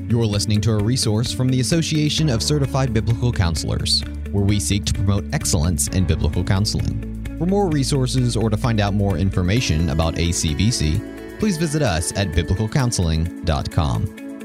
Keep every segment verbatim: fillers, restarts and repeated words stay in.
You're listening to a resource from the Association of Certified Biblical Counselors, where we seek to promote excellence in biblical counseling. For more resources or to find out more information about A C B C, please visit us at biblical counseling dot com.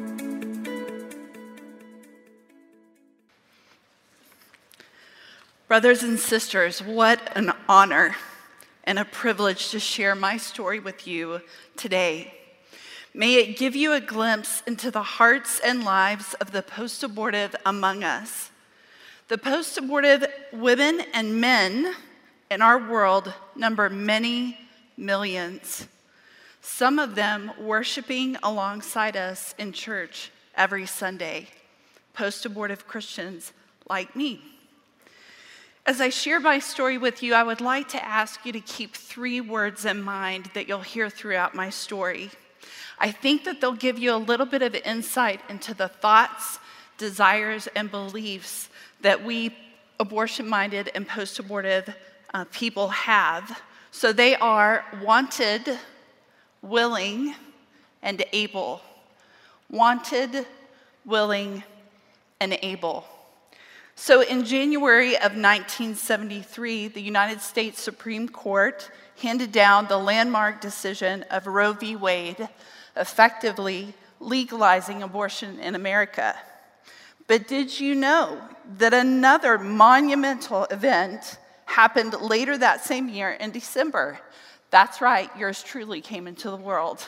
Brothers and sisters, what an honor and a privilege to share my story with you today. May it give you a glimpse into the hearts and lives of the post-abortive among us. The post-abortive women and men in our world number many millions, some of them worshiping alongside us in church every Sunday, post-abortive Christians like me. As I share my story with you, I would like to ask you to keep three words in mind that you'll hear throughout my story. I think that they'll give you a little bit of insight into the thoughts, desires, and beliefs that we abortion-minded and post-abortive uh, people have. So they are wanted, willing, and able. Wanted, willing, and able. So in January of nineteen seventy-three, the United States Supreme Court handed down the landmark decision of Roe v. Wade, effectively legalizing abortion in America. But did you know that another monumental event happened later that same year in December? That's right, yours truly came into the world.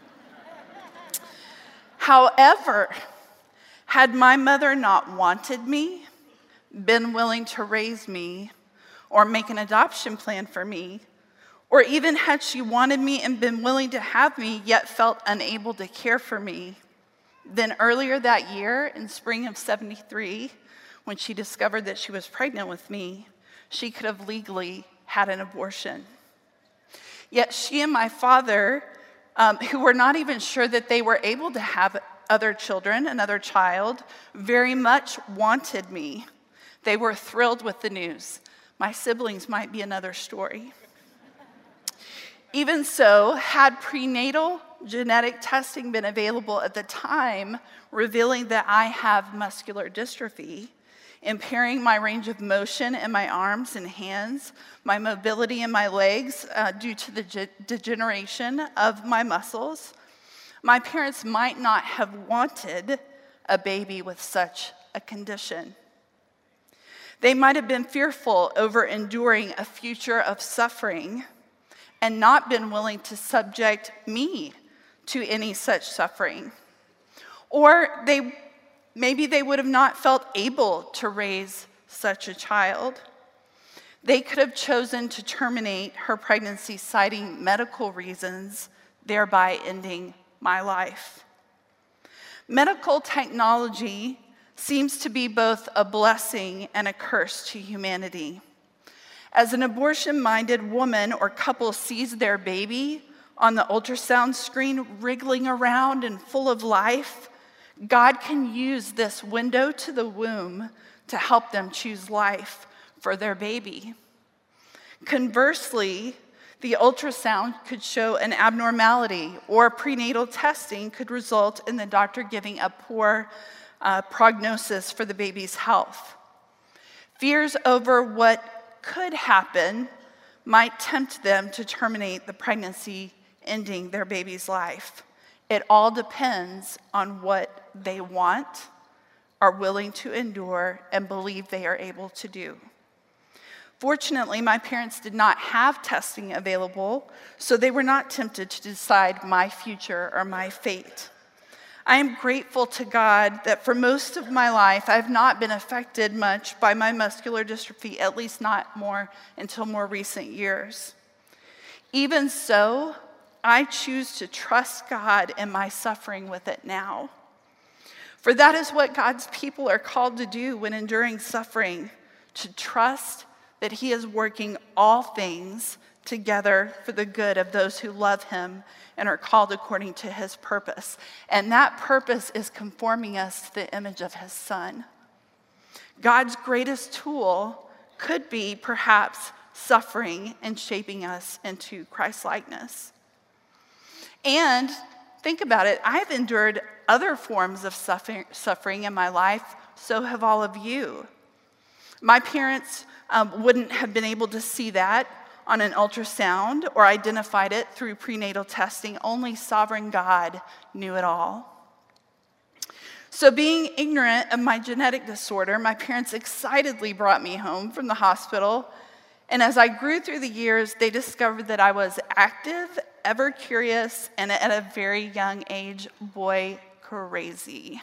However, had my mother not wanted me, been willing to raise me, or make an adoption plan for me, or even had she wanted me and been willing to have me, yet felt unable to care for me, then earlier that year, in spring of seventy-three, when she discovered that she was pregnant with me, she could have legally had an abortion. Yet she and my father, um, who were not even sure that they were able to have other children, another child, very much wanted me. They were thrilled with the news. My siblings might be another story. Even so, had prenatal genetic testing been available at the time, revealing that I have muscular dystrophy, impairing my range of motion in my arms and hands, my mobility in my legs uh, due to the ge- degeneration of my muscles, my parents might not have wanted a baby with such a condition. They might have been fearful over enduring a future of suffering and not been willing to subject me to any such suffering. Or they maybe they would have not felt able to raise such a child. They could have chosen to terminate her pregnancy citing medical reasons, thereby ending my life. Medical technology seems to be both a blessing and a curse to humanity. As an abortion-minded woman or couple sees their baby on the ultrasound screen wriggling around and full of life, God can use this window to the womb to help them choose life for their baby. Conversely, the ultrasound could show an abnormality, or prenatal testing could result in the doctor giving a poor uh, prognosis for the baby's health. Fears over what could happen might tempt them to terminate the pregnancy, ending their baby's life. It all depends on what they want, are willing to endure, and believe they are able to do. Fortunately, my parents did not have testing available, so they were not tempted to decide my future or my fate. I am grateful to God that for most of my life, I've not been affected much by my muscular dystrophy, at least not more until more recent years. Even so, I choose to trust God in my suffering with it now. For that is what God's people are called to do when enduring suffering, to trust that He is working all things together for the good of those who love Him and are called according to His purpose. And that purpose is conforming us to the image of His Son. God's greatest tool could be perhaps suffering and shaping us into Christ-likeness. And Think about it. I've endured other forms of suffering, suffering in my life, so have all of you. My parents um, wouldn't have been able to see that on an ultrasound or identified it through prenatal testing. Only sovereign God knew it all. So being ignorant of my genetic disorder, my parents excitedly brought me home from the hospital. And as I grew through the years, they discovered that I was active, ever curious, and at a very young age, boy crazy.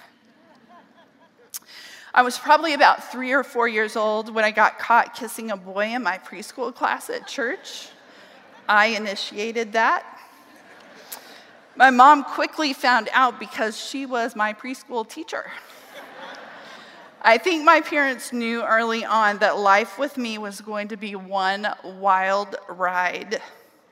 I was probably about three or four years old when I got caught kissing a boy in my preschool class at church. I initiated that. My mom quickly found out because she was my preschool teacher. I think my parents knew early on that life with me was going to be one wild ride.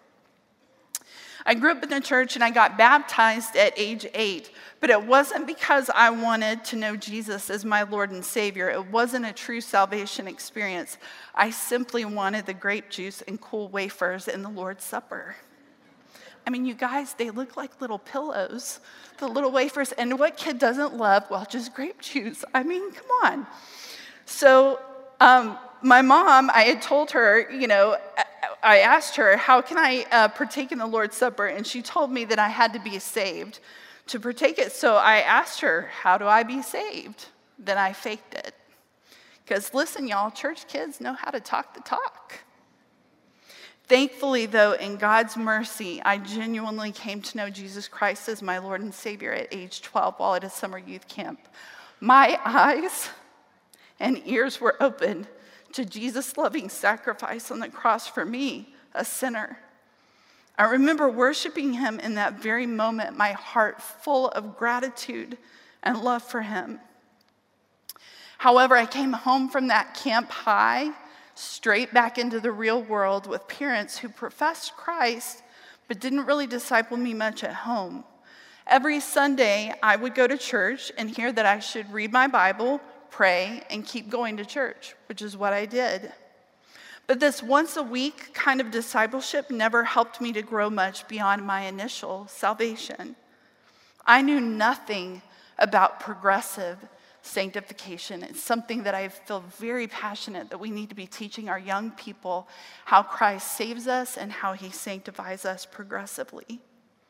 I grew up in the church and I got baptized at age eight, but it wasn't because I wanted to know Jesus as my Lord and Savior. It wasn't a true salvation experience. I simply wanted the grape juice and cool wafers in the Lord's Supper. I mean, you guys, they look like little pillows, the little wafers. And what kid doesn't love, well, just grape juice? I mean, come on. So um, my mom, I had told her, you know, I asked her, how can I uh, partake in the Lord's Supper? And she told me that I had to be saved to partake it. So I asked her, how do I be saved? Then I faked it. Because listen, y'all, church kids know how to talk the talk. Thankfully, though, in God's mercy, I genuinely came to know Jesus Christ as my Lord and Savior at age twelve while at a summer youth camp. My eyes and ears were opened to Jesus' loving sacrifice on the cross for me, a sinner. I remember worshiping him in that very moment, my heart full of gratitude and love for him. However, I came home from that camp high, straight back into the real world with parents who professed Christ but didn't really disciple me much at home. Every Sunday, I would go to church and hear that I should read my Bible, pray, and keep going to church, which is what I did. But this once a week kind of discipleship never helped me to grow much beyond my initial salvation. I knew nothing about progressive sanctification. It's something that I feel very passionate that we need to be teaching our young people how Christ saves us and how he sanctifies us progressively.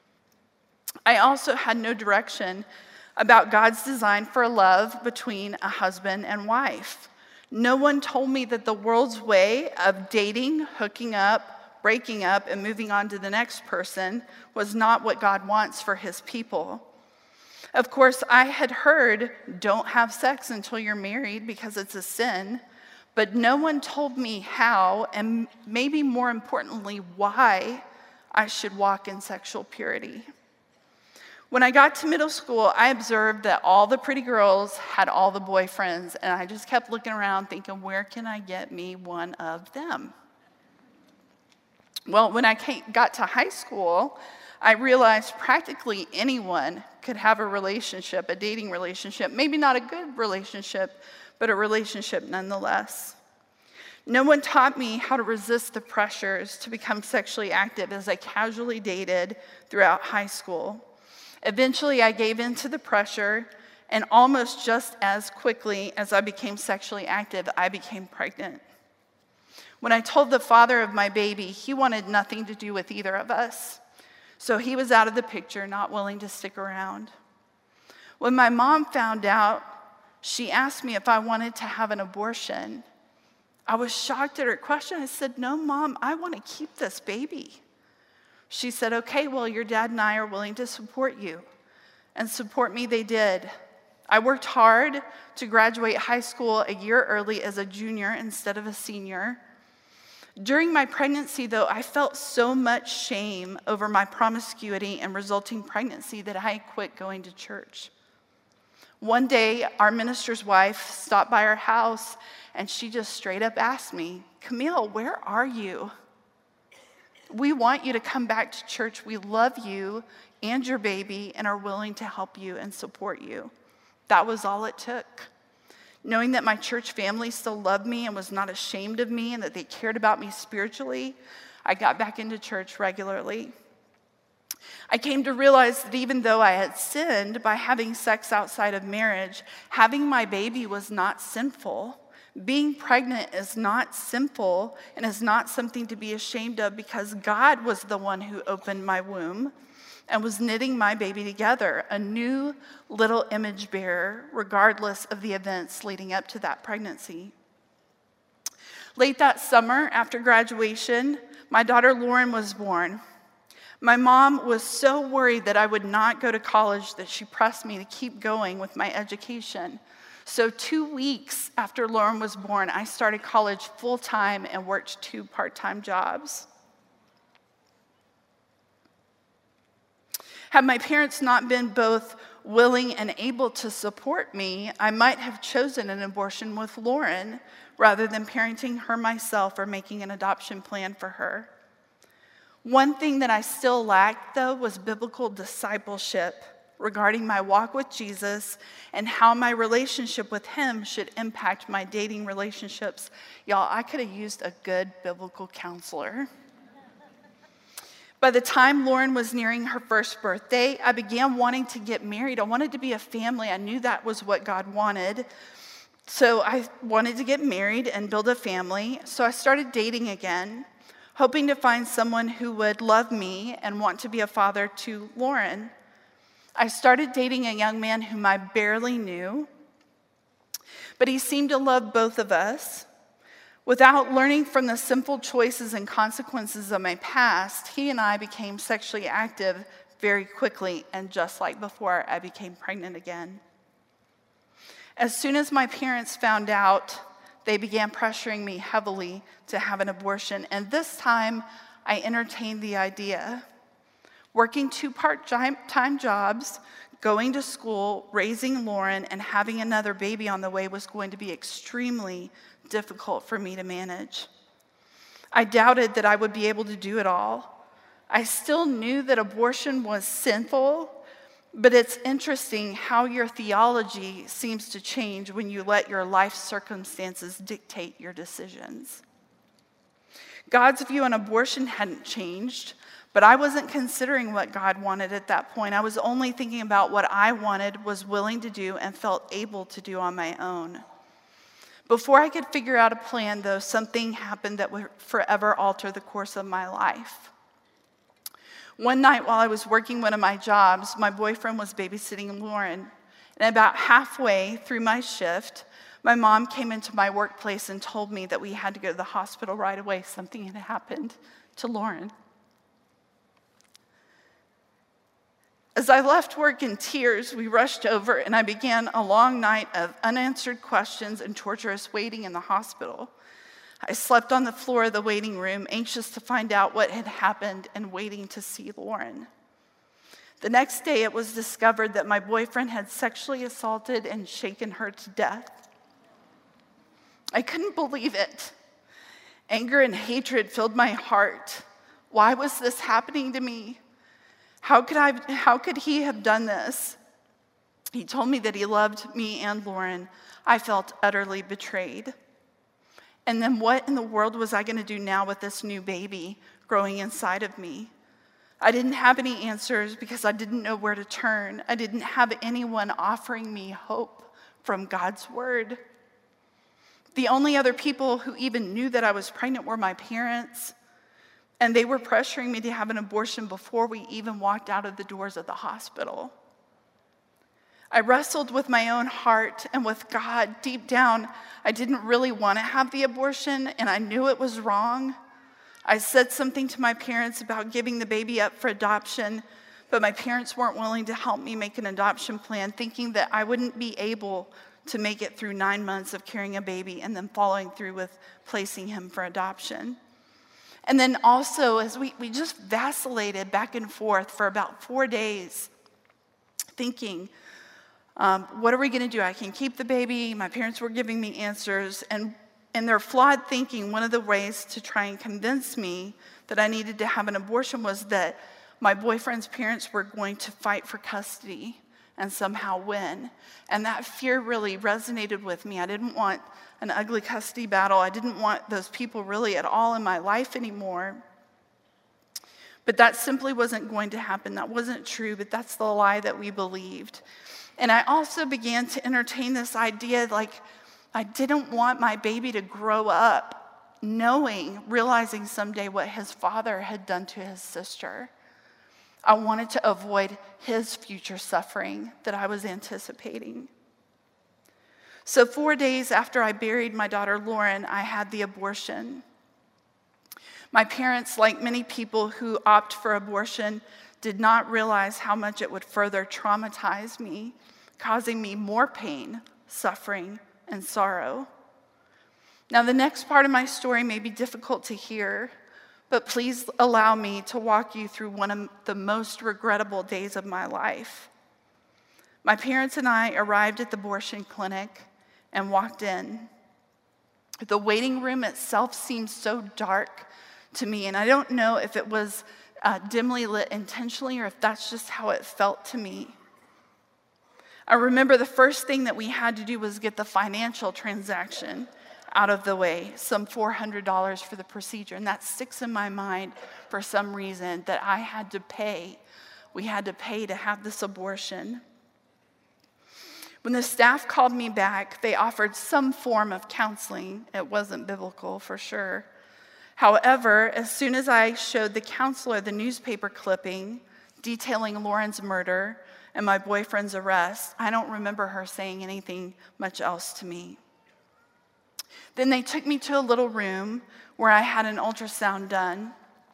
I also had no direction about God's design for love between a husband and wife. No one told me that the world's way of dating, hooking up, breaking up, and moving on to the next person was not what God wants for his people. Of course, I had heard, don't have sex until you're married because it's a sin, but no one told me how, and maybe more importantly, why I should walk in sexual purity. When I got to middle school, I observed that all the pretty girls had all the boyfriends, and I just kept looking around thinking, where can I get me one of them? Well, when I came, got to high school, I realized practically anyone could have a relationship, a dating relationship, maybe not a good relationship, but a relationship nonetheless. No one taught me how to resist the pressures to become sexually active as I casually dated throughout high school. Eventually, I gave in to the pressure, and almost just as quickly as I became sexually active, I became pregnant. When I told the father of my baby, he wanted nothing to do with either of us. So he was out of the picture, not willing to stick around. When my mom found out, she asked me if I wanted to have an abortion. I was shocked at her question. I said, no, Mom, I want to keep this baby. She said, okay, well, your dad and I are willing to support you. And support me they did. I worked hard to graduate high school a year early as a junior instead of a senior. During my pregnancy, though, I felt so much shame over my promiscuity and resulting pregnancy that I quit going to church. One day, our minister's wife stopped by our house, and she just straight up asked me, Camille, where are you? We want you to come back to church. We love you and your baby and are willing to help you and support you. That was all it took. Knowing that my church family still loved me and was not ashamed of me and that they cared about me spiritually, I got back into church regularly. I came to realize that even though I had sinned by having sex outside of marriage, having my baby was not sinful. Being pregnant is not sinful and is not something to be ashamed of, because God was the one who opened my womb and was knitting my baby together, a new little image bearer, regardless of the events leading up to that pregnancy. Late that summer, after graduation, my daughter Lauren was born. My mom was so worried that I would not go to college that she pressed me to keep going with my education. So two weeks after Lauren was born, I started college full-time and worked two part-time jobs. Had my parents not been both willing and able to support me, I might have chosen an abortion with Lauren rather than parenting her myself or making an adoption plan for her. One thing that I still lacked, though, was biblical discipleship regarding my walk with Jesus and how my relationship with him should impact my dating relationships. Y'all, I could have used a good biblical counselor. By the time Lauren was nearing her first birthday, I began wanting to get married. I wanted to be a family. I knew that was what God wanted. So I wanted to get married and build a family. So I started dating again, hoping to find someone who would love me and want to be a father to Lauren. I started dating a young man whom I barely knew, but he seemed to love both of us. Without learning from the sinful choices and consequences of my past, he and I became sexually active very quickly, and just like before, I became pregnant again. As soon as my parents found out, they began pressuring me heavily to have an abortion, and this time I entertained the idea. Working two part-time jobs, going to school, raising Lauren, and having another baby on the way was going to be extremely difficult for me to manage. I doubted that I would be able to do it all. I still knew that abortion was sinful, but it's interesting how your theology seems to change when you let your life circumstances dictate your decisions. God's view on abortion hadn't changed, but I wasn't considering what God wanted at that point. I was only thinking about what I wanted, was willing to do, and felt able to do on my own. Before I could figure out a plan, though, something happened that would forever alter the course of my life. One night while I was working one of my jobs, my boyfriend was babysitting Lauren. And about halfway through my shift, my mom came into my workplace and told me that we had to go to the hospital right away. Something had happened to Lauren. As I left work in tears, we rushed over, and I began a long night of unanswered questions and torturous waiting in the hospital. I slept on the floor of the waiting room, anxious to find out what had happened and waiting to see Lauren. The next day, it was discovered that my boyfriend had sexually assaulted and shaken her to death. I couldn't believe it. Anger and hatred filled my heart. Why was this happening to me? How could I, how could he have done this? He told me that he loved me and Lauren. I felt utterly betrayed. And then what in the world was I going to do now with this new baby growing inside of me? I didn't have any answers because I didn't know where to turn. I didn't have anyone offering me hope from God's word. The only other people who even knew that I was pregnant were my parents. And they were pressuring me to have an abortion before we even walked out of the doors of the hospital. I wrestled with my own heart and with God. Deep down, I didn't really want to have the abortion, and I knew it was wrong. I said something to my parents about giving the baby up for adoption, but my parents weren't willing to help me make an adoption plan, thinking that I wouldn't be able to make it through nine months of carrying a baby and then following through with placing him for adoption. And then also, as we, we just vacillated back and forth for about four days, thinking, um, what are we going to do? I can keep the baby. My parents were giving me answers. And in their flawed thinking, one of the ways to try and convince me that I needed to have an abortion was that my boyfriend's parents were going to fight for custody and somehow win. And that fear really resonated with me. I didn't want an ugly custody battle. I didn't want those people really at all in my life anymore. But that simply wasn't going to happen. That wasn't true, but that's the lie that we believed. And I also began to entertain this idea, like, I didn't want my baby to grow up knowing, realizing someday what his father had done to his sister. I wanted to avoid his future suffering that I was anticipating. So four days after I buried my daughter Lauren, I had the abortion. My parents, like many people who opt for abortion, did not realize how much it would further traumatize me, causing me more pain, suffering, and sorrow. Now, the next part of my story may be difficult to hear, but please allow me to walk you through one of the most regrettable days of my life. My parents and I arrived at the abortion clinic and walked in. The waiting room itself seemed so dark to me, and I don't know if it was uh, dimly lit intentionally or if that's just how it felt to me. I remember the first thing that we had to do was get the financial transaction out of the way, some four hundred dollars for the procedure, and that sticks in my mind for some reason that I had to pay. We had to pay to have this abortion. When the staff called me back, they offered some form of counseling. It wasn't biblical for sure. However, as soon as I showed the counselor the newspaper clipping detailing Lauren's murder and my boyfriend's arrest, I don't remember her saying anything much else to me. Then they took me to a little room where I had an ultrasound done.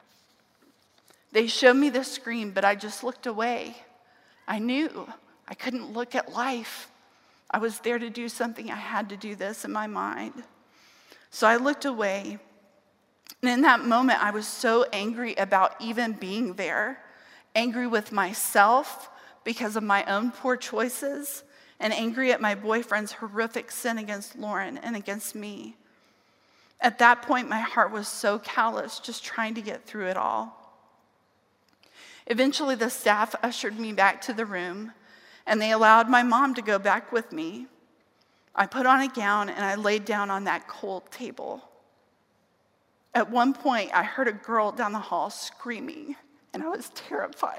They showed me the screen, but I just looked away. I knew I couldn't look at life. I was there to do something. I had to do this in my mind. So I looked away. And in that moment, I was so angry about even being there, angry with myself because of my own poor choices, and angry at my boyfriend's horrific sin against Lauren and against me. At that point, my heart was so callous, just trying to get through it all. Eventually, the staff ushered me back to the room, and they allowed my mom to go back with me. I put on a gown, and I laid down on that cold table. At one point, I heard a girl down the hall screaming, and I was terrified.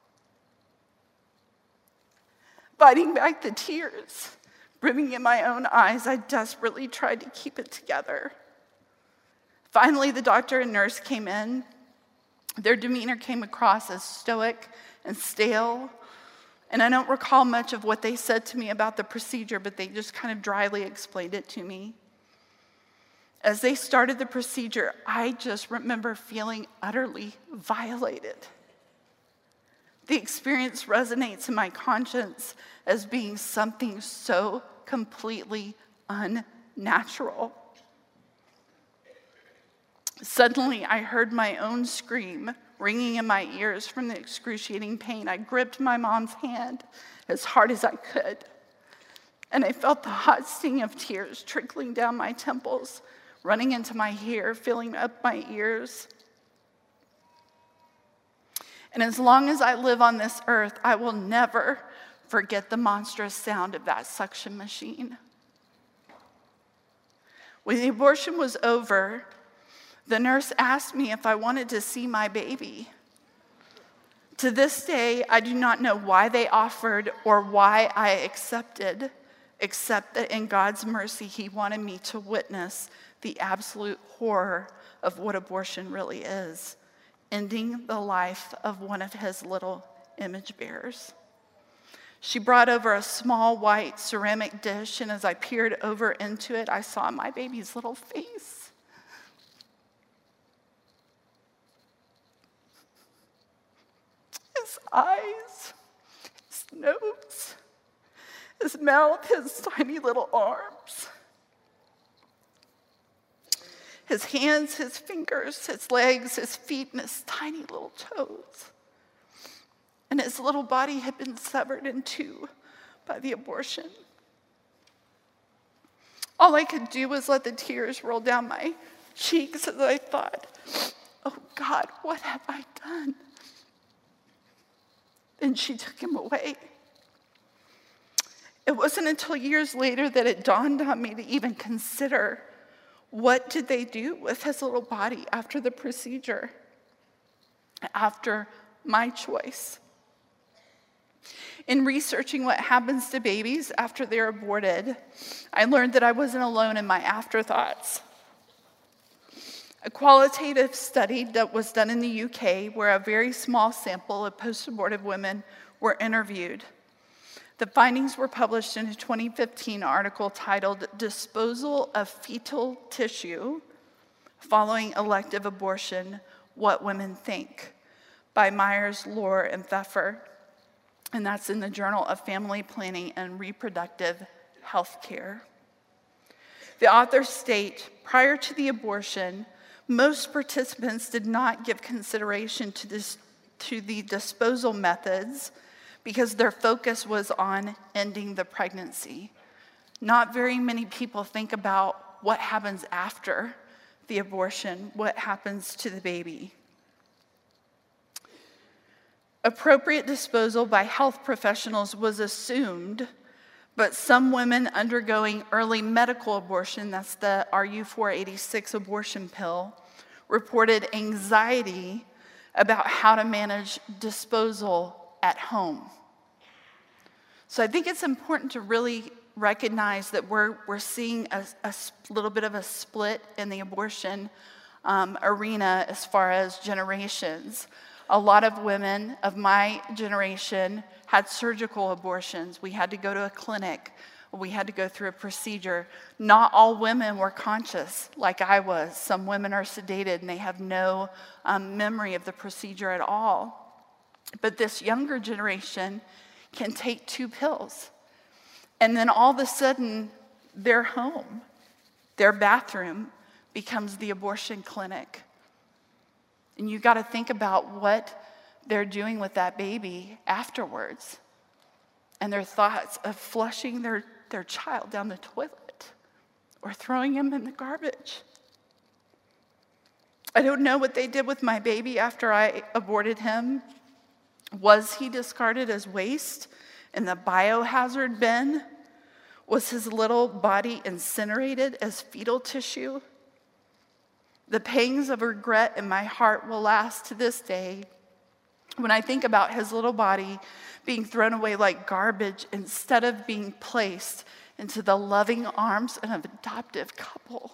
Fighting back the tears, brimming in my own eyes, I desperately tried to keep it together. Finally, the doctor and nurse came in. Their demeanor came across as stoic and stale, and I don't recall much of what they said to me about the procedure, but they just kind of dryly explained it to me. As they started the procedure, I just remember feeling utterly violated. The experience resonates in my conscience as being something so completely unnatural. Suddenly, I heard my own scream ringing in my ears from the excruciating pain. I gripped my mom's hand as hard as I could, and I felt the hot sting of tears trickling down my temples, running into my hair, filling up my ears. And as long as I live on this earth, I will never forget the monstrous sound of that suction machine. When the abortion was over, the nurse asked me if I wanted to see my baby. To this day, I do not know why they offered or why I accepted, except that in God's mercy, He wanted me to witness the absolute horror of what abortion really is, ending the life of one of His little image bearers. She brought over a small white ceramic dish, and as I peered over into it, I saw my baby's little face. His eyes, his nose, his mouth, his tiny little arms, his hands, his fingers, his legs, his feet, and his tiny little toes. And his little body had been severed in two by the abortion. All I could do was let the tears roll down my cheeks as I thought, oh God, what have I done? Then she took him away. It wasn't until years later that it dawned on me to even consider, what did they do with his little body after the procedure? after my choice. In researching what happens to babies after they're aborted, I learned that I wasn't alone in my afterthoughts. A qualitative study that was done in the U K, where a very small sample of post-abortive women were interviewed. The findings were published in a twenty fifteen article titled "Disposal of Fetal Tissue Following Elective Abortion, What Women Think" by Myers, Lohr, and Pfeffer. And that's in the Journal of Family Planning and Reproductive Health Care. The authors state, prior to the abortion, most participants did not give consideration to, this, to the disposal methods because their focus was on ending the pregnancy. Not very many people think about what happens after the abortion, what happens to the baby. Appropriate disposal by health professionals was assumed, but some women undergoing early medical abortion, that's the R U four eighty-six abortion pill, reported anxiety about how to manage disposal at home. So I think it's important to really recognize that we're, we're seeing a, a little bit of a split in the abortion um, arena as far as generations. A lot of women of my generation had surgical abortions. We had to go to a clinic. We had to go through a procedure. Not all women were conscious like I was. Some women are sedated and they have no um, memory of the procedure at all. But this younger generation can take two pills. And then all of a sudden, their home, their bathroom becomes the abortion clinic. And you got to think about what they're doing with that baby afterwards and their thoughts of flushing their, their child down the toilet or throwing him in the garbage. I don't know what they did with my baby after I aborted him. Was he discarded as waste in the biohazard bin? Was his little body incinerated as fetal tissue? The pangs of regret in my heart will last to this day when I think about his little body being thrown away like garbage instead of being placed into the loving arms of an adoptive couple.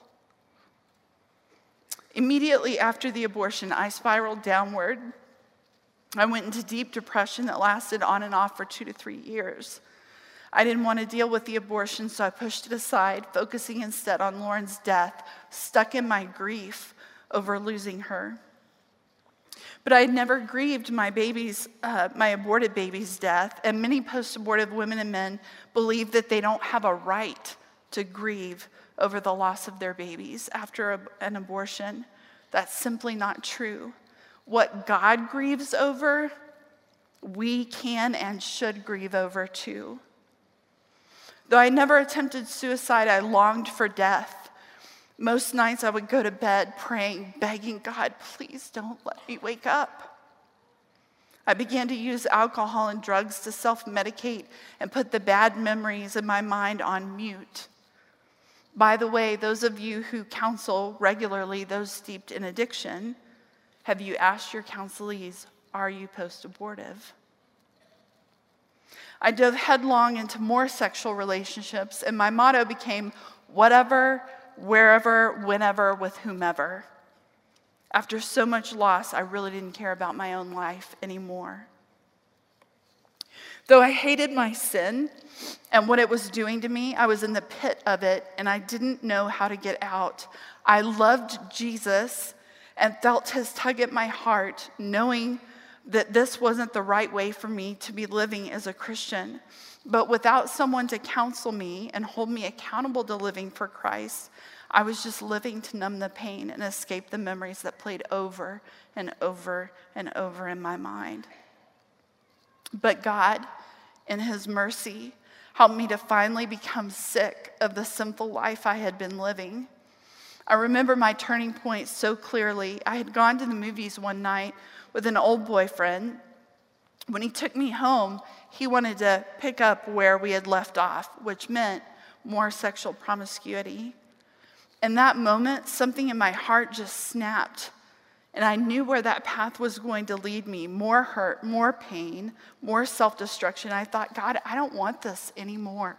Immediately after the abortion, I spiraled downward. I went into deep depression that lasted on and off for two to three years. I didn't want to deal with the abortion, so I pushed it aside, focusing instead on Lauren's death, stuck in my grief over losing her. But I had never grieved my baby's, uh, my aborted baby's death, and many post-abortive women and men believe that they don't have a right to grieve over the loss of their babies after a, an abortion. That's simply not true. What God grieves over, we can and should grieve over too. Though I never attempted suicide, I longed for death. Most nights I would go to bed praying, begging God, please don't let me wake up. I began to use alcohol and drugs to self-medicate and put the bad memories in my mind on mute. By the way, those of you who counsel regularly those steeped in addiction, have you asked your counselees, are you post-abortive? I dove headlong into more sexual relationships, and my motto became whatever, wherever, whenever, with whomever. After so much loss, I really didn't care about my own life anymore. Though I hated my sin and what it was doing to me, I was in the pit of it, and I didn't know how to get out. I loved Jesus and felt his tug at my heart, knowing that this wasn't the right way for me to be living as a Christian. But without someone to counsel me and hold me accountable to living for Christ, I was just living to numb the pain and escape the memories that played over and over and over in my mind. But God, in his mercy, helped me to finally become sick of the sinful life I had been living. I remember my turning point so clearly. I had gone to the movies one night with an old boyfriend. When he took me home, he wanted to pick up where we had left off, which meant more sexual promiscuity. In that moment, something in my heart just snapped, And I knew where that path was going to lead me, more hurt, more pain, more self-destruction. I thought, God, I don't want this anymore.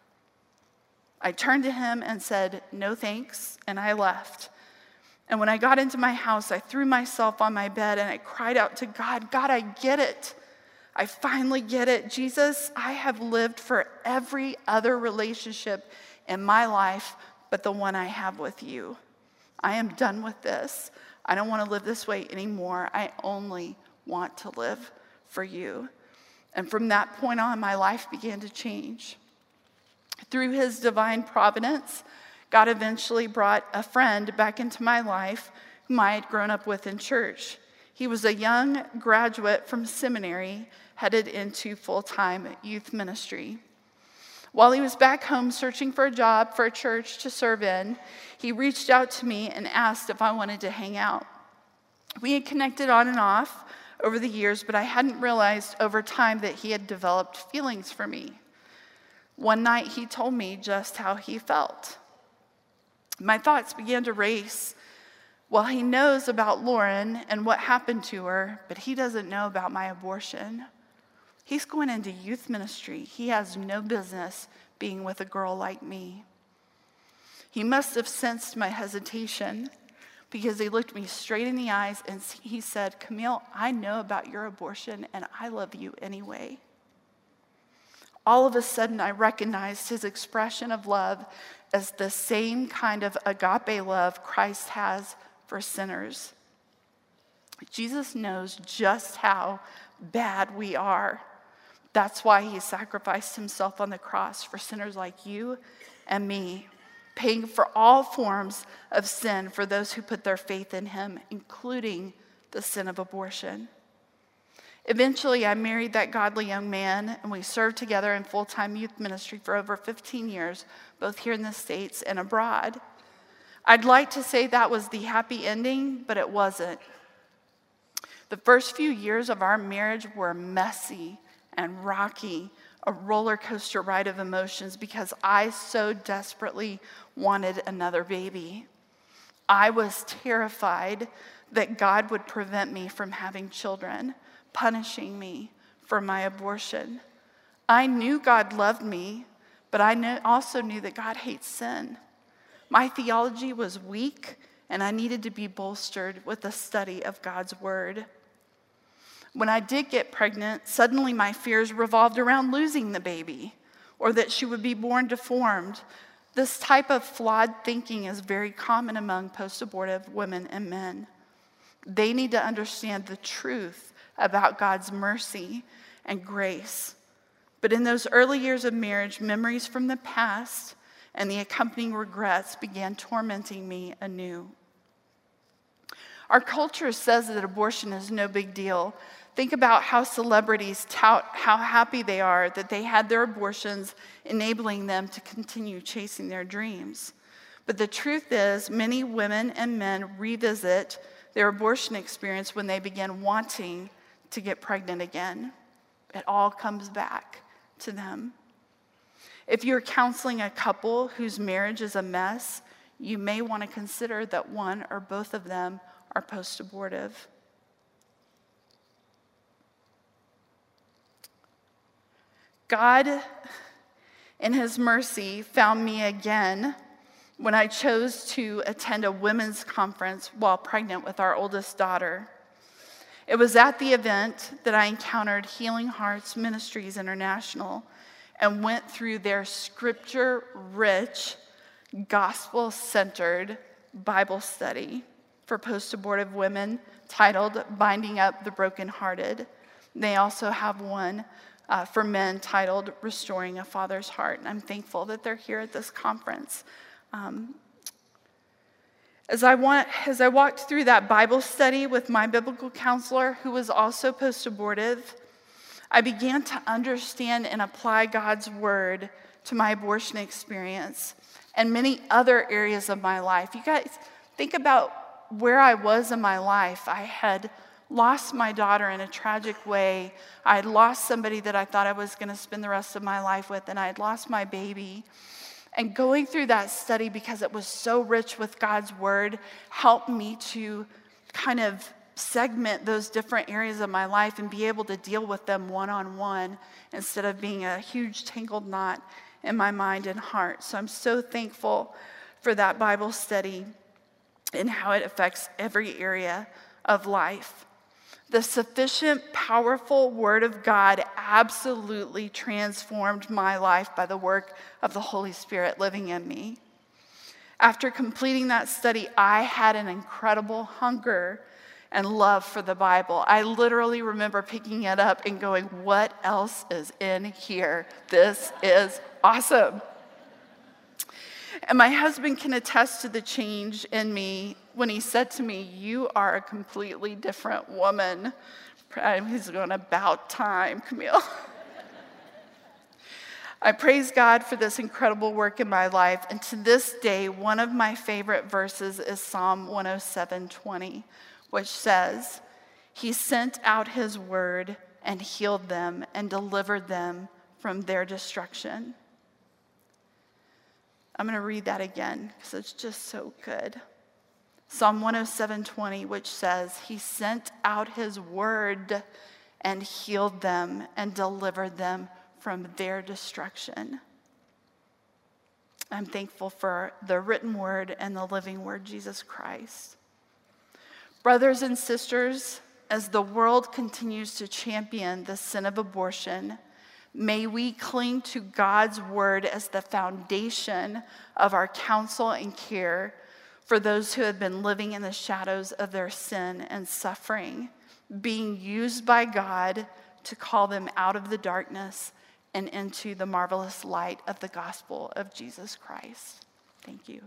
I turned to him and said, no thanks, and I left. And when I got into my house, I threw myself on my bed and I cried out to God, God, I get it. I finally get it. Jesus, I have lived for every other relationship in my life but the one I have with you. I am done with this. I don't want to live this way anymore. I only want to live for you. And from that point on, my life began to change. Through his divine providence, God eventually brought a friend back into my life whom I had grown up with in church. He was a young graduate from seminary headed into full-time youth ministry. While he was back home searching for a job for a church to serve in, he reached out to me and asked if I wanted to hang out. We had connected on and off over the years, but I hadn't realized over time that he had developed feelings for me. One night he told me just how he felt. My thoughts began to race. Well, he knows about Lauren and what happened to her, but he doesn't know about my abortion. He's going into youth ministry. He has no business being with a girl like me. He must have sensed my hesitation because he looked me straight in the eyes and he said, Camille, I know about your abortion and I love you anyway. All of a sudden, I recognized his expression of love as the same kind of agape love Christ has for sinners. Jesus knows just how bad we are. That's why he sacrificed himself on the cross for sinners like you and me, paying for all forms of sin for those who put their faith in him, including the sin of abortion. Eventually, I married that godly young man, and we served together in full-time youth ministry for over fifteen years, both here in the States and abroad. I'd like to say that was the happy ending, but it wasn't. The first few years of our marriage were messy and rocky, a roller coaster ride of emotions because I so desperately wanted another baby. I was terrified that God would prevent me from having children, punishing me for my abortion. I knew God loved me, but I knew, also knew that God hates sin. My theology was weak, and I needed to be bolstered with the study of God's word. When I did get pregnant, suddenly my fears revolved around losing the baby or that she would be born deformed. This type of flawed thinking is very common among post-abortive women and men. They need to understand the truth about God's mercy and grace. But in those early years of marriage, memories from the past and the accompanying regrets began tormenting me anew. Our culture says that abortion is no big deal. Think about how celebrities tout how happy they are that they had their abortions, enabling them to continue chasing their dreams. But the truth is, many women and men revisit their abortion experience when they begin wanting to get pregnant again. It all comes back to them. If you're counseling a couple whose marriage is a mess, you may want to consider that one or both of them are post-abortive. God, in his mercy, found me again when I chose to attend a women's conference while pregnant with our oldest daughter. It was at the event that I encountered Healing Hearts Ministries International and went through their scripture-rich, gospel-centered Bible study for post-abortive women titled Binding Up the Brokenhearted. They also have one uh, for men titled Restoring a Father's Heart, and I'm thankful that they're here at this conference. Um, as, I want, as I walked through that Bible study with my biblical counselor, who was also post-abortive, I began to understand and apply God's word to my abortion experience and many other areas of my life. You guys, think about where I was in my life. I had lost my daughter in a tragic way. I had lost somebody that I thought I was going to spend the rest of my life with, and I had lost my baby. And going through that study, because it was so rich with God's word, helped me to kind of segment those different areas of my life and be able to deal with them one-on-one instead of being a huge tangled knot in my mind and heart. So I'm so thankful for that Bible study and how it affects every area of life. The sufficient, powerful Word of God absolutely transformed my life by the work of the Holy Spirit living in me. After completing that study, I had an incredible hunger and love for the Bible. I literally remember picking it up and going, what else is in here? This is awesome. And my husband can attest to the change in me when he said to me, you are a completely different woman. He's going, about time, Camille. I praise God for this incredible work in my life. And to this day, one of my favorite verses is Psalm one oh seven twenty, which says, he sent out his word and healed them and delivered them from their destruction. I'm going to read that again because it's just so good. Psalm one oh seven twenty, which says, he sent out his word and healed them and delivered them from their destruction. I'm thankful for the written word and the living word, Jesus Christ. Brothers and sisters, as the world continues to champion the sin of abortion, may we cling to God's word as the foundation of our counsel and care for those who have been living in the shadows of their sin and suffering, being used by God to call them out of the darkness and into the marvelous light of the gospel of Jesus Christ. Thank you.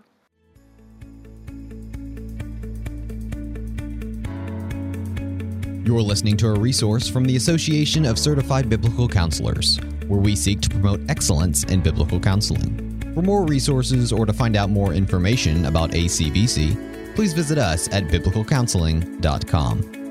You're listening to a resource from the Association of Certified Biblical Counselors, where we seek to promote excellence in biblical counseling. For more resources or to find out more information about A C B C, please visit us at biblical counseling dot com.